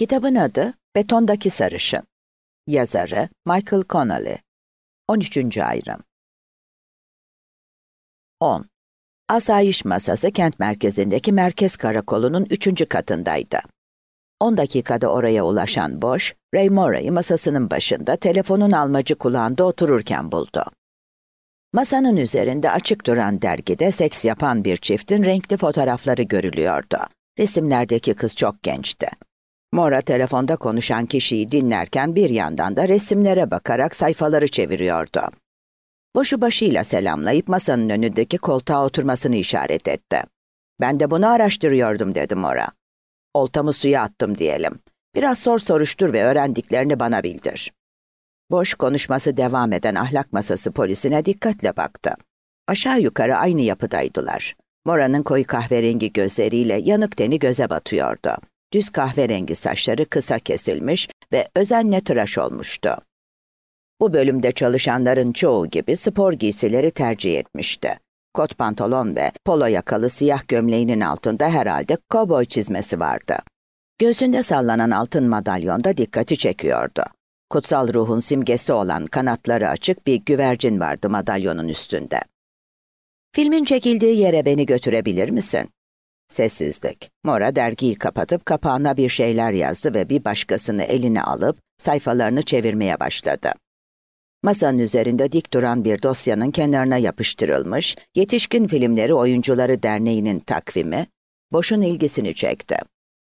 Kitabın adı Betondaki Sarışın. Yazarı Michael Connelly. 13. ayrım. 10. Asayiş masası kent merkezindeki merkez karakolunun 3. katındaydı. 10 dakikada oraya ulaşan Bosch, Ray Mora'yı masasının başında telefonun almacı kulağında otururken buldu. Masanın üzerinde açık duran dergide seks yapan bir çiftin renkli fotoğrafları görülüyordu. Resimlerdeki kız çok gençti. Mora telefonda konuşan kişiyi dinlerken bir yandan da resimlere bakarak sayfaları çeviriyordu. Boşu başıyla selamlayıp masanın önündeki koltuğa oturmasını işaret etti. "Ben de bunu araştırıyordum," dedi Mora. "Oltamı suya attım diyelim. Biraz soruştur ve öğrendiklerini bana bildir." Boş konuşması devam eden ahlak masası polisine dikkatle baktı. Aşağı yukarı aynı yapıdaydılar. Mora'nın koyu kahverengi gözleriyle yanık teni göze batıyordu. Düz kahverengi saçları kısa kesilmiş ve özenle tıraş olmuştu. Bu bölümde çalışanların çoğu gibi spor giysileri tercih etmişti. Kot pantolon ve polo yakalı siyah gömleğinin altında herhalde kovboy çizmesi vardı. Göğsünde sallanan altın madalyon da dikkati çekiyordu. Kutsal ruhun simgesi olan kanatları açık bir güvercin vardı madalyonun üstünde. "Filmin çekildiği yere beni götürebilir misin?" Sessizlik. Mora dergiyi kapatıp kapağına bir şeyler yazdı ve bir başkasını eline alıp sayfalarını çevirmeye başladı. Masanın üzerinde dik duran bir dosyanın kenarına yapıştırılmış Yetişkin Filmleri Oyuncuları Derneği'nin takvimi, Boş'un ilgisini çekti.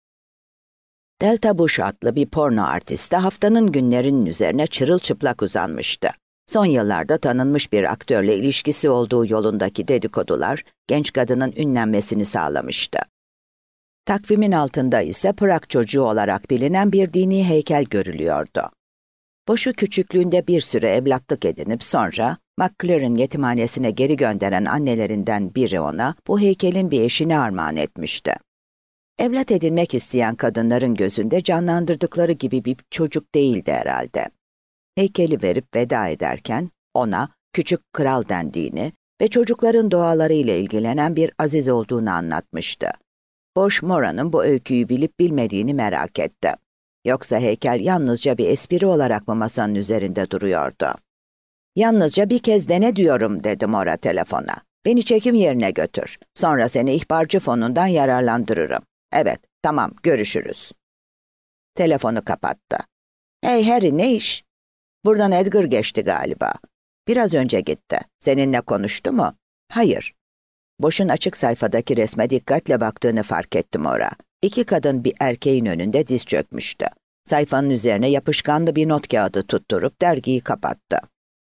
Delta Bush adlı bir porno artisti haftanın günlerinin üzerine çırılçıplak uzanmıştı. Son yıllarda tanınmış bir aktörle ilişkisi olduğu yolundaki dedikodular genç kadının ünlenmesini sağlamıştı. Takvimin altında ise Prag çocuğu olarak bilinen bir dini heykel görülüyordu. Boş'u küçüklüğünde bir süre evlatlık edinip sonra McLaren yetimhanesine geri gönderen annelerinden biri ona bu heykelin bir eşine armağan etmişti. Evlat edinmek isteyen kadınların gözünde canlandırdıkları gibi bir çocuk değildi herhalde. Heykeli verip veda ederken ona küçük kral dendiğini ve çocukların doğalarıyla ilgilenen bir aziz olduğunu anlatmıştı. Boş Mora'nın bu öyküyü bilip bilmediğini merak etti. Yoksa heykel yalnızca bir espri olarak mı masanın üzerinde duruyordu? "Yalnızca bir kez dene diyorum," dedi Mora telefona. "Beni çekim yerine götür. Sonra seni ihbarcı fonundan yararlandırırım." "Evet, tamam, görüşürüz." Telefonu kapattı. "Hey Harry, ne iş?" "Buradan Edgar geçti galiba." "Biraz önce gitti. Seninle konuştu mu?" "Hayır." Boş'un açık sayfadaki resme dikkatle baktığını fark ettim Mora. 2 kadın bir erkeğin önünde diz çökmüştü. Sayfanın üzerine yapışkanlı bir not kağıdı tutturup dergiyi kapattı.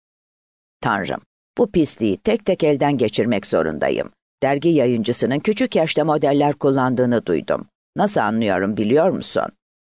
"Tanrım, bu pisliği tek tek elden geçirmek zorundayım. Dergi yayıncısının küçük yaşta modeller kullandığını duydum. Nasıl anlıyorum biliyor musun?"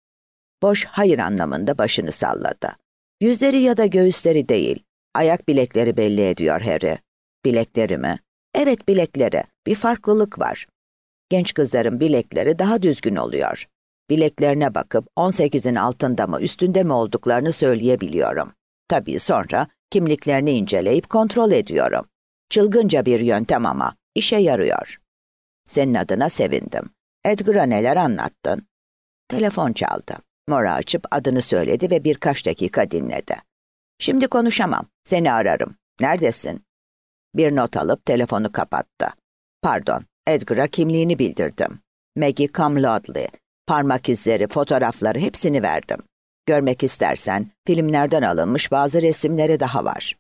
Boş hayır anlamında başını salladı. "Yüzleri ya da göğüsleri değil, ayak bilekleri belli ediyor Harry." "Bilekleri mi?" "Evet, bilekleri. Bir farklılık var. Genç kızların bilekleri daha düzgün oluyor. Bileklerine bakıp 18'in altında mı üstünde mi olduklarını söyleyebiliyorum. Tabii sonra kimliklerini inceleyip kontrol ediyorum. Çılgınca bir yöntem ama işe yarıyor." "Senin adına sevindim. Edgar'a neler anlattın?" Telefon çaldı. Mora açıp adını söyledi ve birkaç dakika dinledi. "Şimdi konuşamam. Seni ararım. Neredesin?" Bir not alıp telefonu kapattı. "Pardon, Edgar'a kimliğini bildirdim. Maggie Camlodley. Parmak izleri, fotoğrafları hepsini verdim. Görmek istersen filmlerden alınmış bazı resimleri daha var."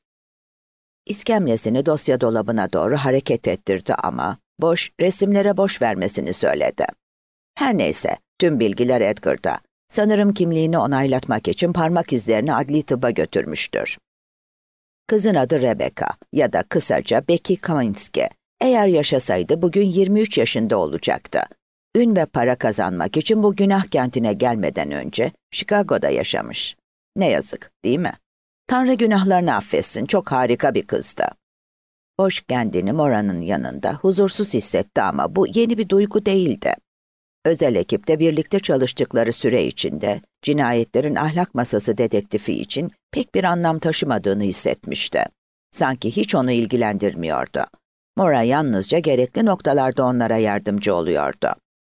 İskemlesini dosya dolabına doğru hareket ettirdi ama Boş resimlere boş vermesini söyledi. Her neyse, tüm bilgiler Edgar'da. Sanırım kimliğini onaylatmak için parmak izlerini adli tıbba götürmüştür. Kızın adı Rebecca ya da kısaca Becky Kaminski. Eğer yaşasaydı bugün 23 yaşında olacaktı. Ün ve para kazanmak için bu günah kentine gelmeden önce Chicago'da yaşamış. Ne yazık, değil mi? Tanrı günahlarını affetsin, çok harika bir kızdı. Boş kendini Mora'nın yanında huzursuz hissetti ama bu yeni bir duygu değildi. Özel ekipte birlikte çalıştıkları süre içinde cinayetlerin ahlak masası dedektifi için pek bir anlam taşımadığını hissetmişti. Sanki hiç onu ilgilendirmiyordu. Mora yalnızca gerekli noktalarda onlara yardımcı oluyordu.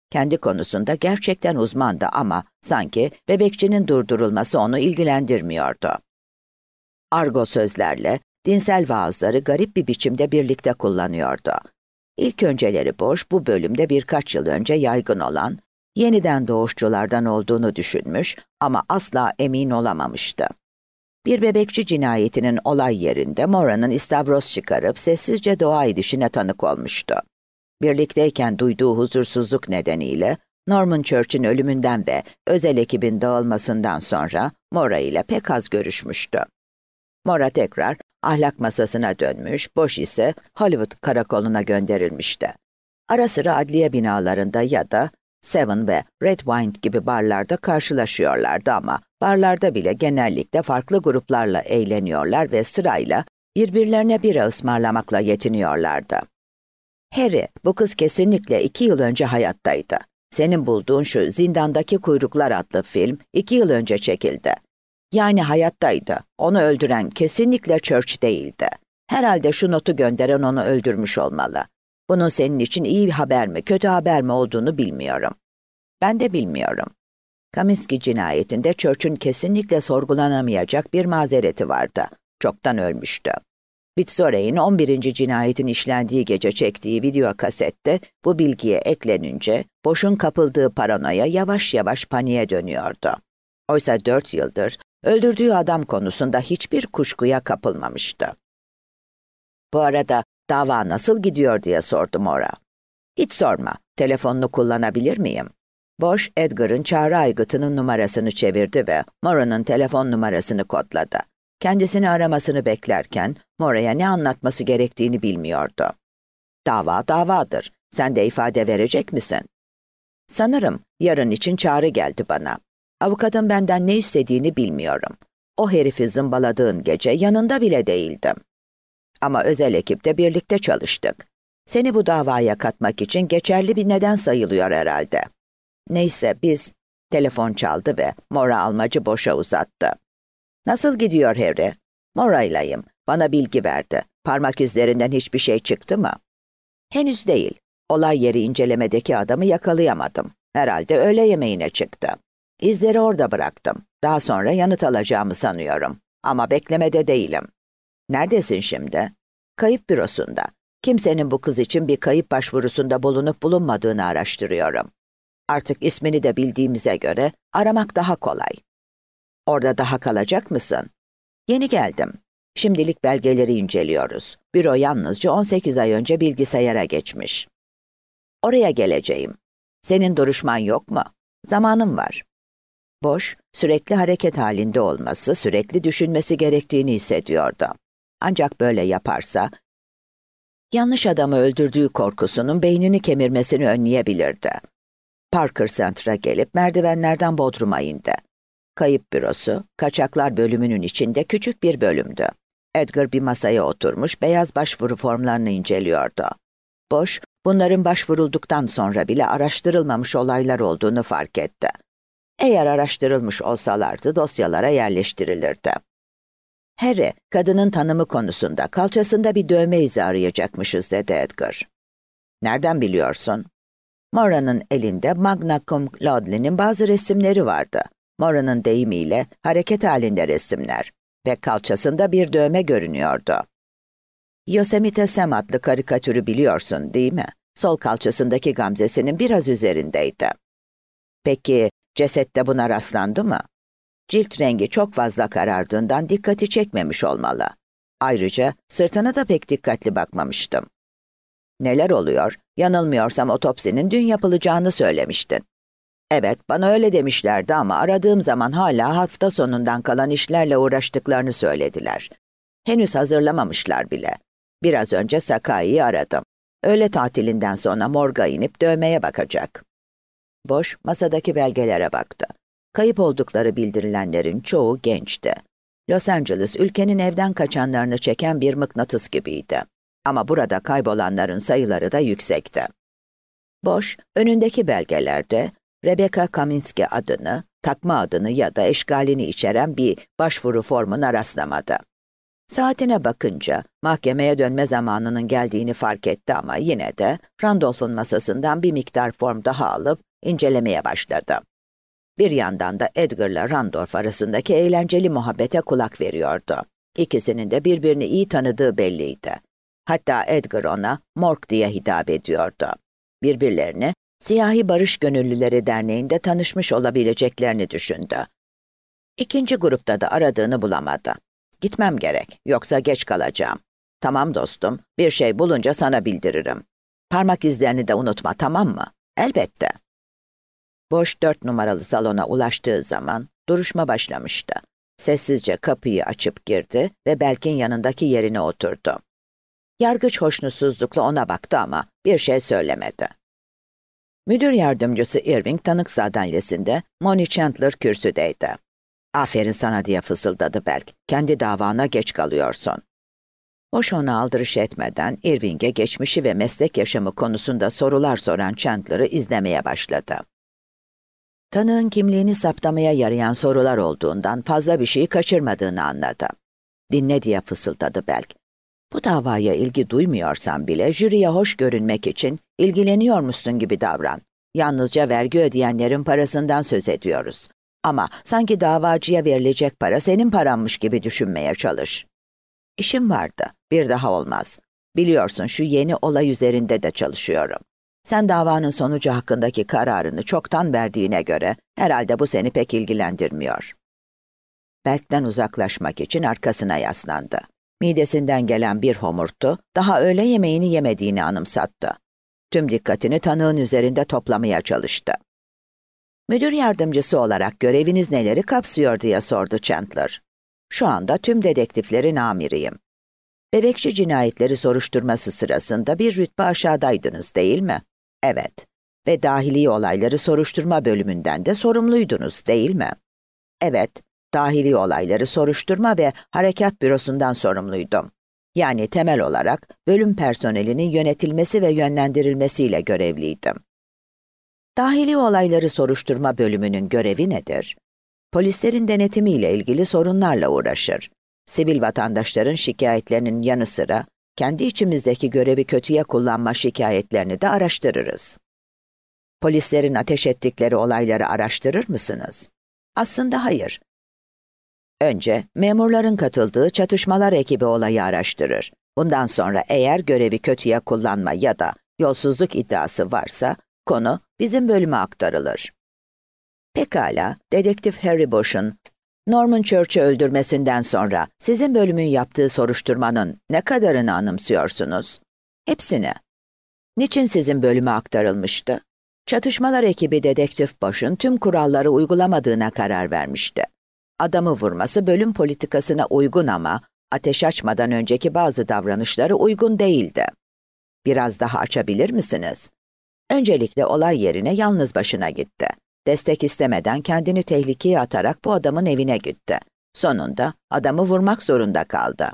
Kendi konusunda gerçekten uzmandı ama sanki bebekçinin durdurulması onu ilgilendirmiyordu. Argo sözlerle dinsel vaazları garip bir biçimde birlikte kullanıyordu. İlk önceleri Bosch bu bölümde birkaç yıl önce yaygın olan yeniden doğuşçulardan olduğunu düşünmüş ama asla emin olamamıştı. Bir bebekçi cinayetinin olay yerinde Mora'nın istavroz çıkarıp sessizce dua edişine tanık olmuştu. Birlikteyken duyduğu huzursuzluk nedeniyle Norman Church'ün ölümünden ve özel ekibin dağılmasından sonra Mora ile pek az görüşmüştü. Mora tekrar ahlak masasına dönmüş, Bosch ise Hollywood karakoluna gönderilmişti. Ara sıra adliye binalarında ya da Seven ve Red Wine gibi barlarda karşılaşıyorlardı ama barlarda bile genellikle farklı gruplarla eğleniyorlar ve sırayla birbirlerine bira ısmarlamakla yetiniyorlardı. Harry, bu kız kesinlikle 2 yıl önce hayattaydı. Senin bulduğun şu Zindandaki Kuyruklar adlı film 2 yıl önce çekildi. Yani hayattaydı. Onu öldüren kesinlikle Church değildi. Herhalde şu notu gönderen onu öldürmüş olmalı. Bunun senin için iyi bir haber mi, kötü haber mi olduğunu bilmiyorum. Ben de bilmiyorum. Kaminski cinayetinde Church'un kesinlikle sorgulanamayacak bir mazereti vardı. Çoktan ölmüştü. Fitzroy'un 11. cinayetin işlendiği gece çektiği video kasette bu bilgiye eklenince Bosch'un kapıldığı paranoya yavaş yavaş paniğe dönüyordu. Oysa 4 yıldır öldürdüğü adam konusunda hiçbir kuşkuya kapılmamıştı. Bu arada dava nasıl gidiyor diye sordu Mora. Hiç sorma, telefonunu kullanabilir miyim? Bosch, Edgar'ın çağrı aygıtının numarasını çevirdi ve Mora'nın telefon numarasını kodladı. Kendisini aramasını beklerken Mora'ya ne anlatması gerektiğini bilmiyordu. Dava davadır. Sen de ifade verecek misin? Sanırım yarın için çağrı geldi bana. Avukatın benden ne istediğini bilmiyorum. O herifi zımbaladığın gece yanında bile değildim. Ama özel ekipte birlikte çalıştık. Seni bu davaya katmak için geçerli bir neden sayılıyor herhalde. Neyse telefon çaldı ve Mora almacı Bosch'a uzattı. Nasıl gidiyor Harry? Mora'ylayım. Bana bilgi verdi. Parmak izlerinden hiçbir şey çıktı mı? Henüz değil. Olay yeri incelemedeki adamı yakalayamadım. Herhalde öğle yemeğine çıktı. İzleri orada bıraktım. Daha sonra yanıt alacağımı sanıyorum. Ama beklemede değilim. Neredesin şimdi? Kayıp bürosunda. Kimsenin bu kız için bir kayıp başvurusunda bulunup bulunmadığını araştırıyorum. Artık ismini de bildiğimize göre aramak daha kolay. Orada daha kalacak mısın? Yeni geldim. Şimdilik belgeleri inceliyoruz. Büro yalnızca 18 ay önce bilgisayara geçmiş. Oraya geleceğim. Senin duruşman yok mu? Zamanım var. Bosch, sürekli hareket halinde olması, sürekli düşünmesi gerektiğini hissediyordu. Ancak böyle yaparsa, yanlış adamı öldürdüğü korkusunun beynini kemirmesini önleyebilirdi. Parker Center'a gelip merdivenlerden bodruma indi. Kayıp bürosu, kaçaklar bölümünün içinde küçük bir bölümdü. Edgar bir masaya oturmuş beyaz başvuru formlarını inceliyordu. Bosch, bunların başvurulduktan sonra bile araştırılmamış olaylar olduğunu fark etti. Eğer araştırılmış olsalardı dosyalara yerleştirilirdi. Harry, kadının tanımı konusunda kalçasında bir dövme izi arayacakmışız dedi Edgar. Nereden biliyorsun? Mora'nın elinde Magna Cum Laude'nin bazı resimleri vardı. Mora'nın deyimiyle hareket halinde resimler ve kalçasında bir dövme görünüyordu. Yosemite Sam adlı karikatürü biliyorsun değil mi? Sol kalçasındaki gamzesinin biraz üzerindeydi. Peki cesette buna rastlandı mı? Cilt rengi çok fazla karardığından dikkati çekmemiş olmalı. Ayrıca sırtına da pek dikkatli bakmamıştım. Neler oluyor? Yanılmıyorsam otopsinin dün yapılacağını söylemiştin. Evet, bana öyle demişlerdi ama aradığım zaman hala hafta sonundan kalan işlerle uğraştıklarını söylediler. Henüz hazırlamamışlar bile. Biraz önce Sakai'yi aradım. Öğle tatilinden sonra morga inip dövmeye bakacak. Bosch masadaki belgelere baktı. Kayıp oldukları bildirilenlerin çoğu gençti. Los Angeles ülkenin evden kaçanlarını çeken bir mıknatıs gibiydi. Ama burada kaybolanların sayıları da yüksekti. Bosch, önündeki belgelerde Rebecca Kaminski adını, takma adını ya da eşgalini içeren bir başvuru formuna rastlamadı. Saatine bakınca mahkemeye dönme zamanının geldiğini fark etti ama yine de Randolph'un masasından bir miktar form daha alıp incelemeye başladı. Bir yandan da Edgar'la Randolph arasındaki eğlenceli muhabbete kulak veriyordu. İkisinin de birbirini iyi tanıdığı belliydi. Hatta Edgar ona Mork diye hitap ediyordu. Birbirlerini Siyahi Barış Gönüllüleri Derneği'nde tanışmış olabileceklerini düşündü. İkinci grupta da aradığını bulamadı. Gitmem gerek, yoksa geç kalacağım. Tamam dostum, bir şey bulunca sana bildiririm. Parmak izlerini de unutma, tamam mı? Elbette. Boş 4 numaralı salona ulaştığı zaman duruşma başlamıştı. Sessizce kapıyı açıp girdi ve Belk'in yanındaki yerine oturdu. Yargıç hoşnutsuzlukla ona baktı ama bir şey söylemedi. Müdür yardımcısı Irving tanık sandalyesinde, Monty Chandler kürsüdeydi. "Aferin sana," diye fısıldadı Belk. "Kendi davana geç kalıyorsun." Boş ona aldırış etmeden Irving'e geçmişi ve meslek yaşamı konusunda sorular soran Chandler'ı izlemeye başladı. Tanığın kimliğini saptamaya yarayan sorular olduğundan fazla bir şey kaçırmadığını anladı. "Dinle," diye fısıldadı Belk. "Bu davaya ilgi duymuyorsan bile jüriye hoş görünmek için ilgileniyormuşsun gibi davran. Yalnızca vergi ödeyenlerin parasından söz ediyoruz. Ama sanki davacıya verilecek para senin paranmış gibi düşünmeye çalış." "İşim vardı. Bir daha olmaz. Biliyorsun şu yeni olay üzerinde de çalışıyorum. Sen davanın sonucu hakkındaki kararını çoktan verdiğine göre herhalde bu seni pek ilgilendirmiyor." Belk'ten uzaklaşmak için arkasına yaslandı. Midesinden gelen bir homurtu daha öğle yemeğini yemediğini anımsattı. Tüm dikkatini tanığın üzerinde toplamaya çalıştı. "Müdür yardımcısı olarak göreviniz neleri kapsıyor?" diye sordu Chandler. "Şu anda tüm dedektiflerin amiriyim. Bebekçi cinayetleri soruşturması sırasında bir rütbe aşağıdaydınız, değil mi?" "Evet." "Ve dahili olayları soruşturma bölümünden de sorumluydunuz, değil mi?" "Evet, dahili olayları soruşturma ve harekat bürosundan sorumluydum. Yani temel olarak bölüm personelinin yönetilmesi ve yönlendirilmesiyle görevliydim." "Dahili olayları soruşturma bölümünün görevi nedir?" "Polislerin denetimiyle ilgili sorunlarla uğraşır. Sivil vatandaşların şikayetlerinin yanı sıra kendi içimizdeki görevi kötüye kullanma şikayetlerini de araştırırız." "Polislerin ateş ettikleri olayları araştırır mısınız?" "Aslında hayır. Önce memurların katıldığı çatışmalar ekibi olayı araştırır. Bundan sonra eğer görevi kötüye kullanma ya da yolsuzluk iddiası varsa konu bizim bölüme aktarılır." "Pekala, Dedektif Harry Bosch'un Norman Church'ü öldürmesinden sonra sizin bölümün yaptığı soruşturmanın ne kadarını anımsıyorsunuz?" "Hepsini." "Niçin sizin bölüme aktarılmıştı?" "Çatışmalar ekibi Dedektif Bosch'un tüm kuralları uygulamadığına karar vermişti. Adamı vurması bölüm politikasına uygun ama ateş açmadan önceki bazı davranışları uygun değildi." "Biraz daha açabilir misiniz?" "Öncelikle olay yerine yalnız başına gitti. Destek istemeden kendini tehlikeye atarak bu adamın evine gitti. Sonunda adamı vurmak zorunda kaldı."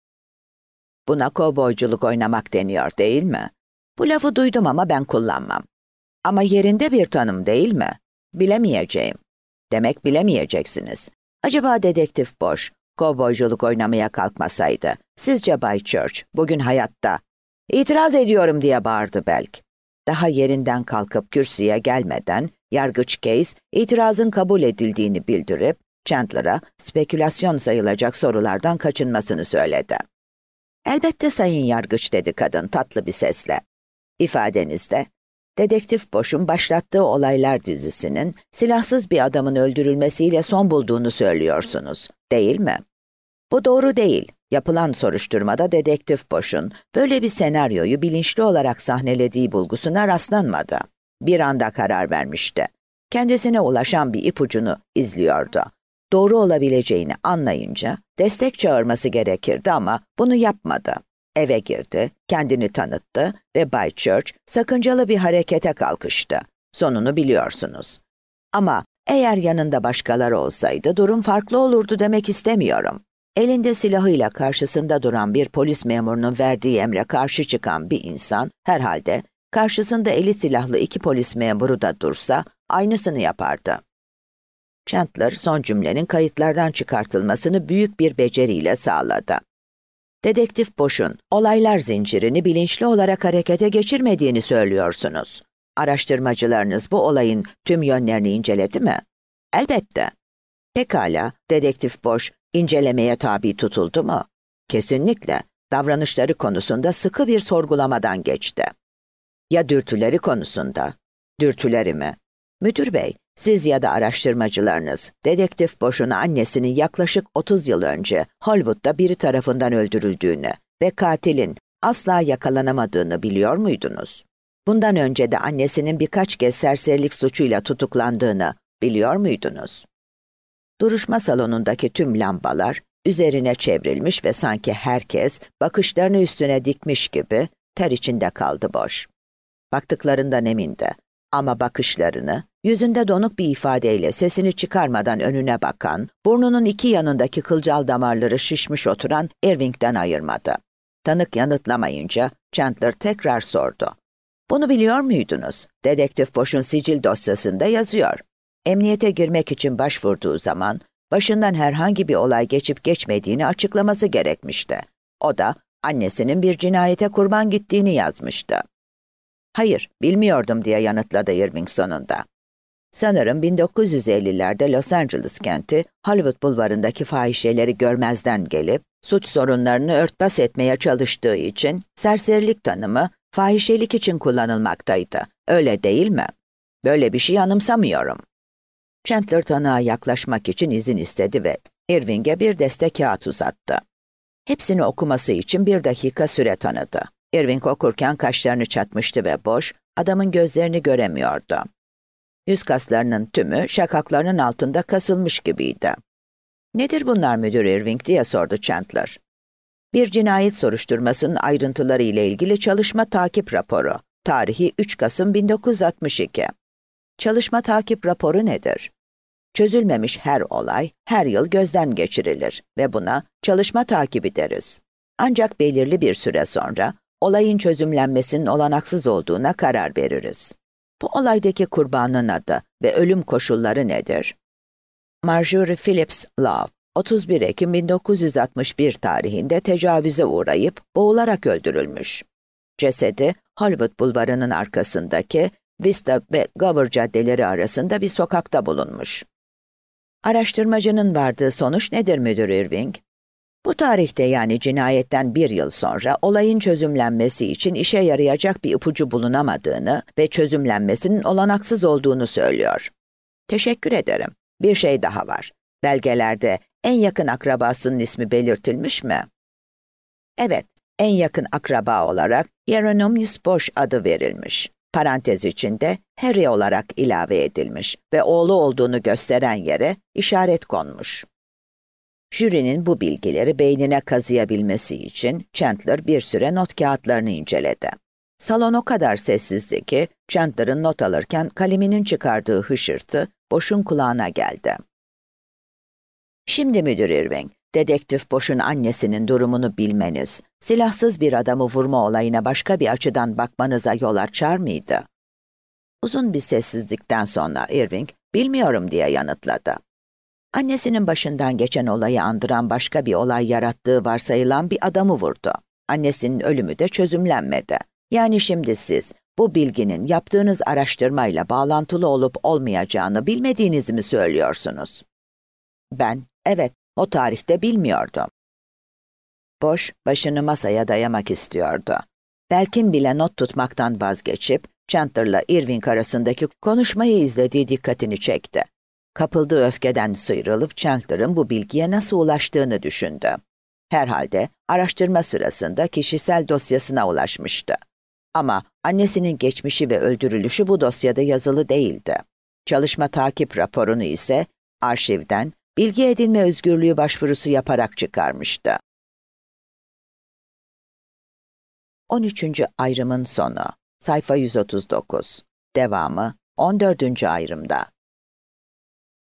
"Buna kovboyculuk oynamak deniyor, değil mi?" "Bu lafı duydum ama ben kullanmam." "Ama yerinde bir tanım, değil mi?" "Bilemeyeceğim." "Demek bilemeyeceksiniz. Acaba Dedektif Bosch kovboyculuk oynamaya kalkmasaydı, sizce Bay Church bugün hayatta?" "İtiraz ediyorum," diye bağırdı Belk. Daha yerinden kalkıp kürsüye gelmeden yargıç Case itirazın kabul edildiğini bildirip Chandler'a spekülasyon sayılacak sorulardan kaçınmasını söyledi. "Elbette sayın yargıç," dedi kadın tatlı bir sesle. "İfadenizde Dedektif Bosch'un başlattığı olaylar dizisinin silahsız bir adamın öldürülmesiyle son bulduğunu söylüyorsunuz, değil mi?" "Bu doğru değil. Yapılan soruşturmada Dedektif Bosch'un böyle bir senaryoyu bilinçli olarak sahnelediği bulgusuna rastlanmadı. Bir anda karar vermişti. Kendisine ulaşan bir ipucunu izliyordu. Doğru olabileceğini anlayınca destek çağırması gerekirdi ama bunu yapmadı. Eve girdi, kendini tanıttı ve Bay Church sakıncalı bir harekete kalkıştı. Sonunu biliyorsunuz. Ama eğer yanında başkaları olsaydı durum farklı olurdu demek istemiyorum. Elinde silahıyla karşısında duran bir polis memurunun verdiği emre karşı çıkan bir insan herhalde karşısında eli silahlı 2 polis memuru da dursa aynısını yapardı." Chandler son cümlenin kayıtlardan çıkartılmasını büyük bir beceriyle sağladı. Dedektif Bosch'un olaylar zincirini bilinçli olarak harekete geçirmediğini söylüyorsunuz. Araştırmacılarınız bu olayın tüm yönlerini inceledi mi? Elbette. Pekala, Dedektif Bosch incelemeye tabi tutuldu mu? Kesinlikle. Davranışları konusunda sıkı bir sorgulamadan geçti. Ya dürtüleri konusunda? Dürtüleri mi? Müdür bey, siz ya da araştırmacılarınız, Dedektif Bosch'un annesinin yaklaşık 30 yıl önce Hollywood'da biri tarafından öldürüldüğünü ve katilin asla yakalanamadığını biliyor muydunuz? Bundan önce de annesinin birkaç kez serserilik suçuyla tutuklandığını biliyor muydunuz? Duruşma salonundaki tüm lambalar üzerine çevrilmiş ve sanki herkes bakışlarını üstüne dikmiş gibi ter içinde kaldı Bosch. Baktıklarından emindi ama bakışlarını, yüzünde donuk bir ifadeyle sesini çıkarmadan önüne bakan, burnunun iki yanındaki kılcal damarları şişmiş oturan Irving'den ayırmadı. Tanık yanıtlamayınca Chandler tekrar sordu. Bunu biliyor muydunuz? Dedektif Bosch'un sicil dosyasında yazıyor. Emniyete girmek için başvurduğu zaman başından herhangi bir olay geçip geçmediğini açıklaması gerekmişti. O da annesinin bir cinayete kurban gittiğini yazmıştı. Hayır, bilmiyordum diye yanıtladı Irving sonunda. Sanırım 1950'lerde Los Angeles kenti Hollywood bulvarındaki fahişeleri görmezden gelip suç sorunlarını örtbas etmeye çalıştığı için serserilik tanımı fahişelik için kullanılmaktaydı. Öyle değil mi? Böyle bir şey anımsamıyorum. Chandler tanığa yaklaşmak için izin istedi ve Irving'e bir deste kağıt uzattı. Hepsini okuması için 1 dakika süre tanıdı. Irving okurken kaşlarını çatmıştı ve Bosch, adamın gözlerini göremiyordu. Yüz kaslarının tümü şakaklarının altında kasılmış gibiydi. "Nedir bunlar müdür Irving?" diye sordu Chandler. "Bir cinayet soruşturmasının ayrıntıları ile ilgili çalışma takip raporu. Tarihi 3 Kasım 1962. Çalışma takip raporu nedir? Çözülmemiş her olay her yıl gözden geçirilir ve buna çalışma takibi deriz. Ancak belirli bir süre sonra olayın çözümlenmesinin olanaksız olduğuna karar veririz. Bu olaydaki kurbanın adı ve ölüm koşulları nedir? Marjorie Phillips Love, 31 Ekim 1961 tarihinde tecavüze uğrayıp boğularak öldürülmüş. Cesedi Hollywood bulvarının arkasındaki Vista ve Gower caddeleri arasında bir sokakta bulunmuş. Araştırmacının vardığı sonuç nedir müdür Irving? Bu tarihte, yani cinayetten 1 yıl sonra olayın çözümlenmesi için işe yarayacak bir ipucu bulunamadığını ve çözümlenmesinin olanaksız olduğunu söylüyor. Teşekkür ederim. Bir şey daha var. Belgelerde en yakın akrabasının ismi belirtilmiş mi? Evet, en yakın akraba olarak Hieronymus Bosch adı verilmiş. Parantez içinde Harry olarak ilave edilmiş ve oğlu olduğunu gösteren yere işaret konmuş. Jürinin bu bilgileri beynine kazıyabilmesi için Chandler bir süre not kağıtlarını inceledi. Salon o kadar sessizdi ki Chandler'ın not alırken kaleminin çıkardığı hışırtı Bosch'un kulağına geldi. "Şimdi müdür Irving, Dedektif Bosch'un annesinin durumunu bilmeniz, silahsız bir adamı vurma olayına başka bir açıdan bakmanıza yol açar mıydı?" Uzun bir sessizlikten sonra Irving, "Bilmiyorum" diye yanıtladı. Annesinin başından geçen olayı andıran başka bir olay yarattığı varsayılan bir adamı vurdu. Annesinin ölümü de çözümlenmedi. Yani şimdi siz bu bilginin yaptığınız araştırmayla bağlantılı olup olmayacağını bilmediğinizi mi söylüyorsunuz? Evet, o tarihte bilmiyordum. Bosch başını masaya dayamak istiyordu. Belkin bile not tutmaktan vazgeçip Chandler'la Irving arasındaki konuşmayı izlediği dikkatini çekti. Kapıldığı öfkeden sıyrılıp Chandler'ın bu bilgiye nasıl ulaştığını düşündü. Herhalde araştırma sırasında kişisel dosyasına ulaşmıştı. Ama annesinin geçmişi ve öldürülüşü bu dosyada yazılı değildi. Çalışma takip raporunu ise arşivden bilgi edinme özgürlüğü başvurusu yaparak çıkarmıştı. 13. ayrımın sonu. Sayfa 139. Devamı 14. ayrımda.